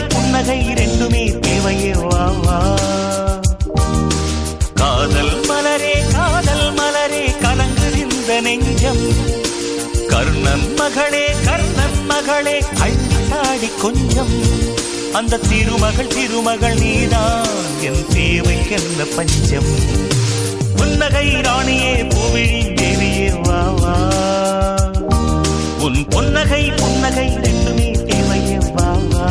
புன்னகை ரெண்டுமே தேவையே வா வா. காதல் மலரே கலங்குது இந்த நெஞ்சம். கர்ணன் மகளே அள்ளித்தாடி கொஞ்சம். அந்த திருமகள் நீதான் என் தேவைக்கென்ன பஞ்சம். புன்னகை ராணியே பூவிழி தேவியே வா வா. உன் புன்னகை ரெண்டுமே தேவையே வா வா.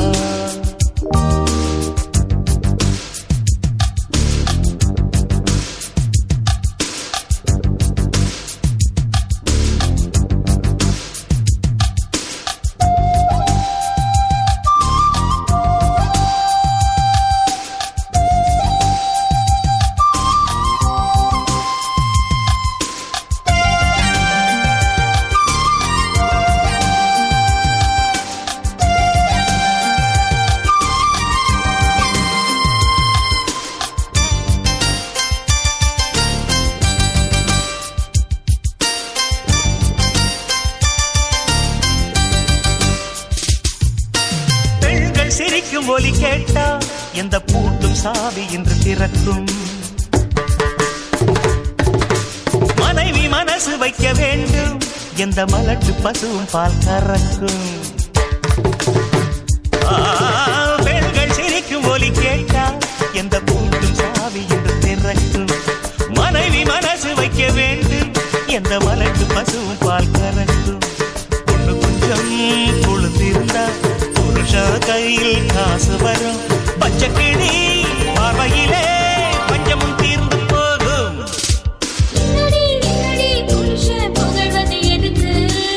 சிரிக்கும் ஒலி கேட்டா எந்த பூட்டும் சாவி என்று திறக்கும். மனைவி மனசு வைக்க வேண்டும் எந்த மலட்டு பசுவும் பால் கறக்கும். பெண்கள் சிரிக்கும் ஒலி கேட்டா எந்த பூட்டும் சாவி என்று திறக்கும். மனைவி மனசு வைக்க வேண்டும் எந்த மலட்டு பசுவும் பால் கறக்கும். ஒண்ணு கொஞ்சம் கொழுந்திருந்தா கையில் காசு வரும். பச்சைக்கிளி பார்வையிலே பஞ்சமும் தீர்ந்து போகும். புகழ்வது எதுக்கு?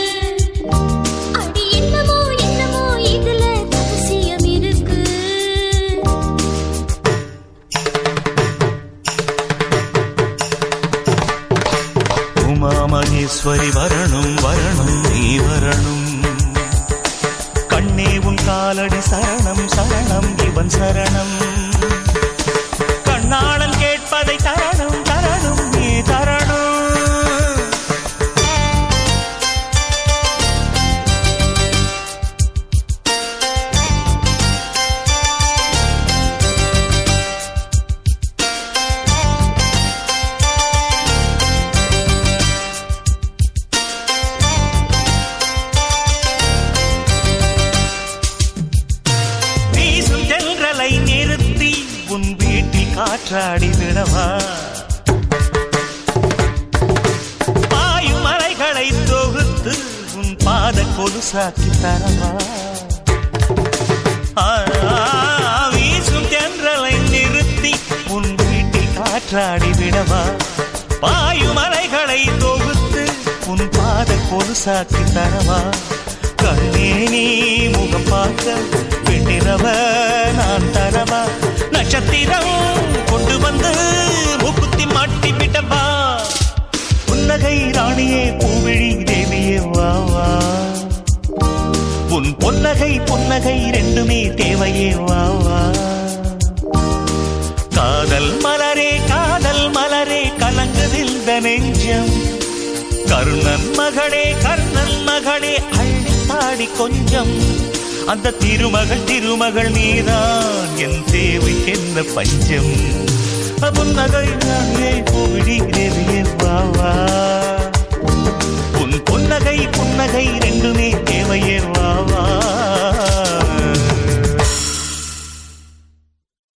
அடி என்னமோ இதுல ரகசியம் இருக்கு. உமா மகேஸ்வரி வரணும் நீ வரணும். கண்ணே உன் காலடி சரணம் இவன் சரணம். கண்ணாளன் கேட்பதை தரணும் நீ தரணும். நிறுத்தி உன் வீட்டில் காற்றாடி விடவா. பாயும் மலைகளை தொகுத்து உன் பாத கொலுசாக்கி தரவா. வீசும் தென்றலை நிறுத்தி உன் வீட்டில் காற்றாடி விடவா. பாயும் மலைகளை தொகுத்து உன் பாத கொலுசாக்கி தரவா. கண்ணே நீ முகம் பார்க்க பெண்ணிரவ நான் தரவா. நட்சத்திரம் கொண்டு வந்து முக்குத்தி மாட்டி விடவா. புன்னகை ராணியே பூவிழி தேவியே வா வா. உன் புன்னகை ரெண்டுமே தேவையே வா வா. காதல் மலரே கலங்குது இந்த நெஞ்சம். கர்ணன் மகளே அள்ளித்தாடி கொஞ்சம். அந்த திருமகள் நீதான் என் தேவைக்கென்ன பஞ்சம். புன்னகை ராணியே பூவிழி தேவியே வா வா. உன் புன்னகை ரெண்டுமே தேவையே வா வா.